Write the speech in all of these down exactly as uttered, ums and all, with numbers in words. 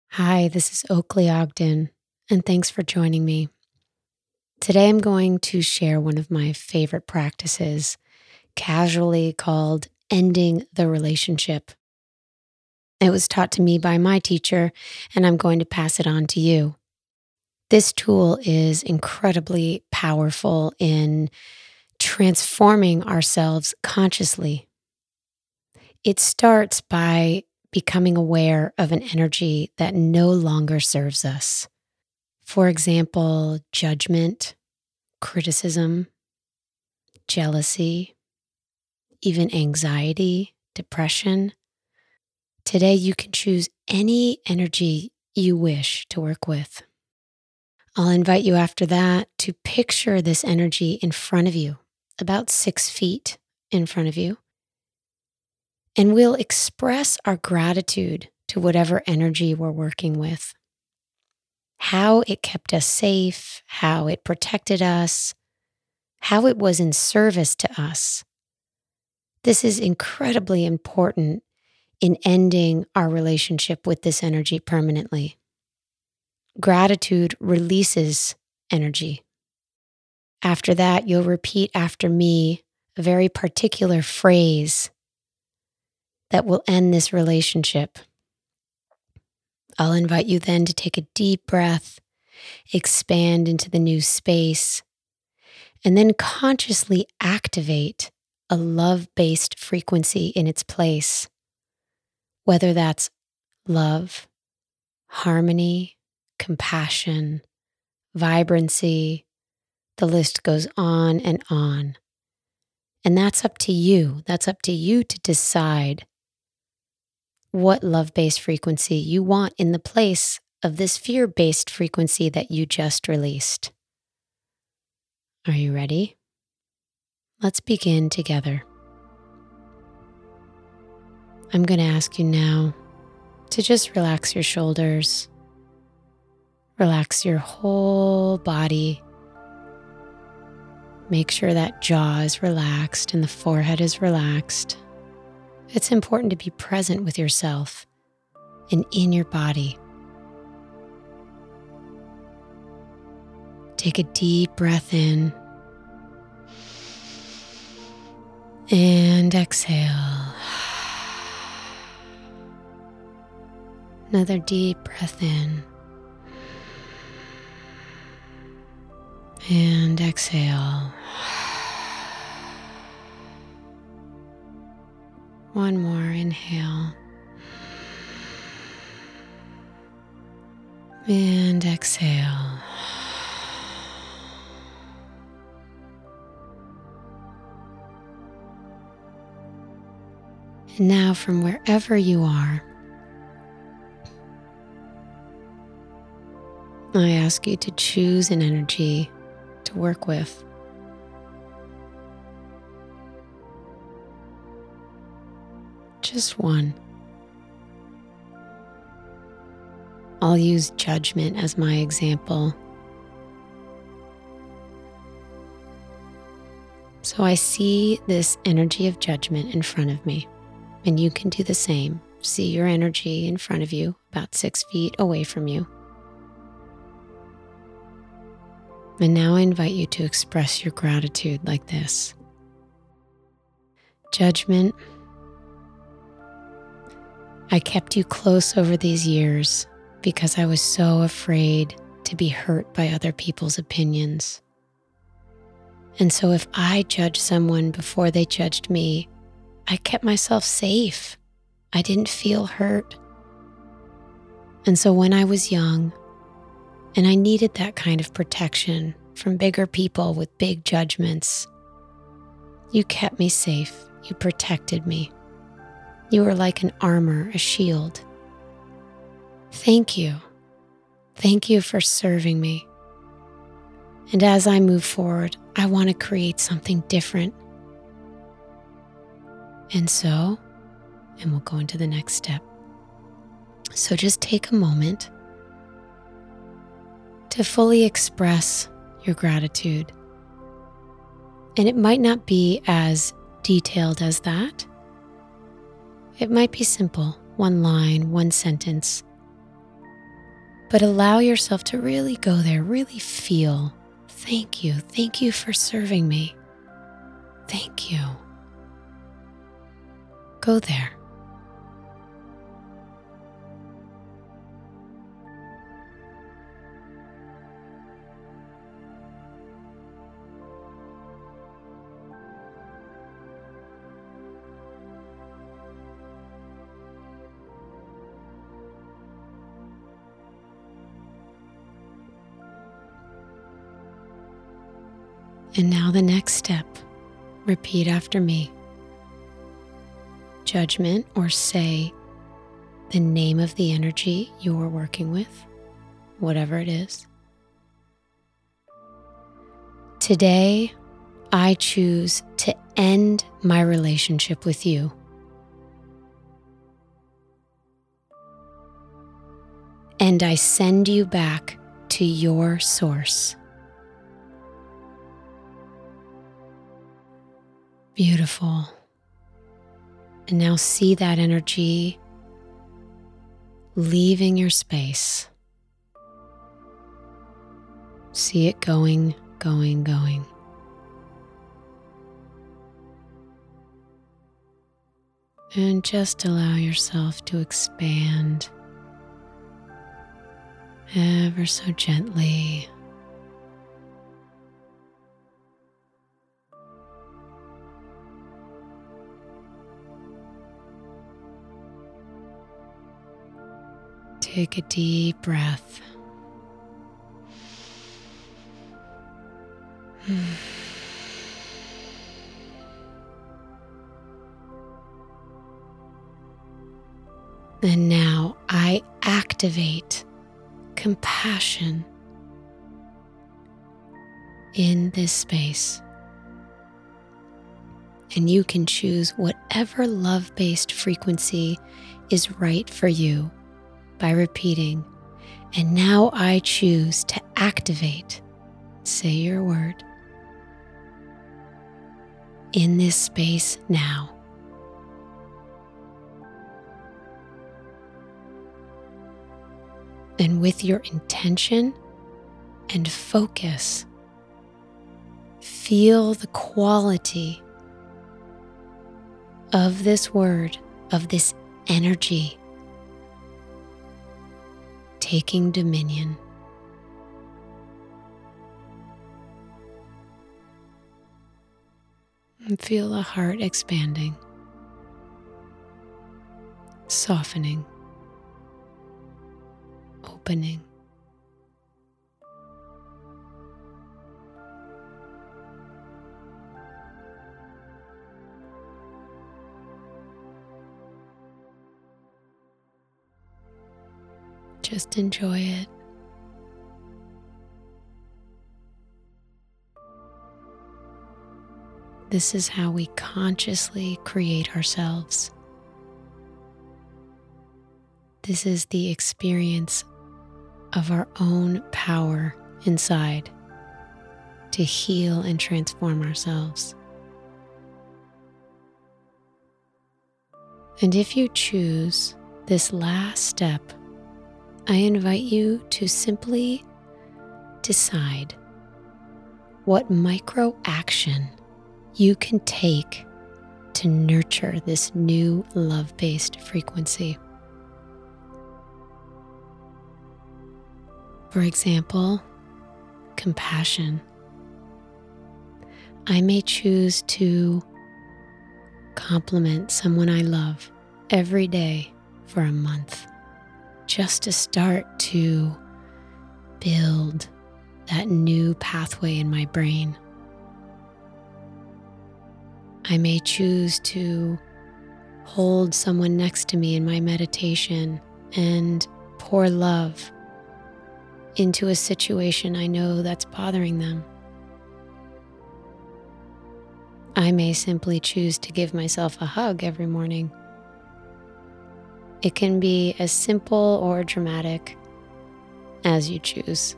Hi, this is Oakley Ogden, and thanks for joining me. Today I'm going to share one of my favorite practices, casually called ending the relationship. It was taught to me by my teacher, and I'm going to pass it on to you. This tool is incredibly powerful in transforming ourselves consciously. It starts by becoming aware of an energy that no longer serves us. For example, judgment, criticism, jealousy, even anxiety, depression. Today, you can choose any energy you wish to work with. I'll invite you after that to picture this energy in front of you, about six feet in front of you. And we'll express our gratitude to whatever energy we're working with. How it kept us safe, how it protected us, how it was in service to us. This is incredibly important in ending our relationship with this energy permanently. Gratitude releases energy. After that, you'll repeat after me a very particular phrase that will end this relationship. I'll invite you then to take a deep breath, expand into the new space, and then consciously activate a love-based frequency in its place, whether that's love, harmony, compassion, vibrancy. The list goes on and on. And that's up to you. That's up to you to decide what love-based frequency you want in the place of this fear-based frequency that you just released. Are you ready? Let's begin together. I'm going to ask you now to just relax your shoulders, relax your whole body. Make sure that jaw is relaxed and the forehead is relaxed. It's important to be present with yourself and in your body. Take a deep breath in and exhale. Another deep breath in and exhale. One more inhale and exhale. And now, from wherever you are, I ask you to choose an energy to work with. Just one. I'll use judgment as my example. So I see this energy of judgment in front of me, and you can do the same. See your energy in front of you, about six feet away from you. And now I invite you to express your gratitude like this. Judgment, I kept you close over these years because I was so afraid to be hurt by other people's opinions. And so if I judged someone before they judged me, I kept myself safe. I didn't feel hurt. And so when I was young, and I needed that kind of protection from bigger people with big judgments, you kept me safe. You protected me. You were like an armor, a shield. Thank you. Thank you for serving me. And as I move forward, I want to create something different. And so, and we'll go into the next step. So just take a moment to fully express your gratitude. And it might not be as detailed as that. It might be simple, one line, one sentence. But allow yourself to really go there, really feel. Thank you. Thank you for serving me. Thank you. Go there. And now the next step. Repeat after me. Judgment, or say the name of the energy you're working with, whatever it is. Today, I choose to end my relationship with you. And I send you back to your source. Beautiful. And now see that energy leaving your space. See it going, going, going. And just allow yourself to expand ever so gently. Take a deep breath. And now I activate compassion in this space. And you can choose whatever love-based frequency is right for you by repeating, and now I choose to activate, say your word, in this space now. And with your intention and focus, feel the quality of this word, of this energy, taking dominion. And feel the heart expanding, softening, opening. Just enjoy it. This is how we consciously create ourselves. This is the experience of our own power inside to heal and transform ourselves. And if you choose this last step, I invite you to simply decide what micro action you can take to nurture this new love-based frequency. For example, compassion. I may choose to compliment someone I love every day for a month, just to start to build that new pathway in my brain. I may choose to hold someone next to me in my meditation and pour love into a situation I know that's bothering them. I may simply choose to give myself a hug every morning. It can be as simple or dramatic as you choose.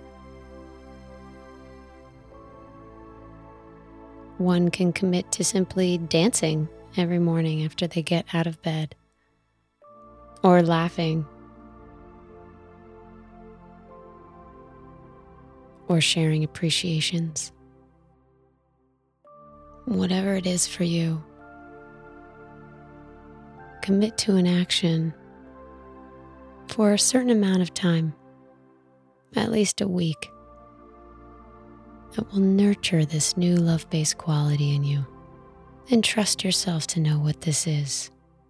One can commit to simply dancing every morning after they get out of bed, or laughing, or sharing appreciations. Whatever it is for you, commit to an action for a certain amount of time, at least a week, that will nurture this new love-based quality in you, and trust yourself to know what this is.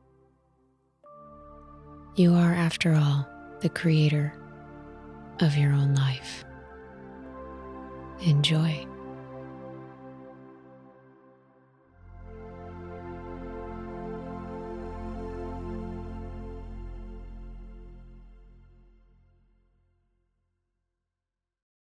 You are, after all, the creator of your own life. Enjoy.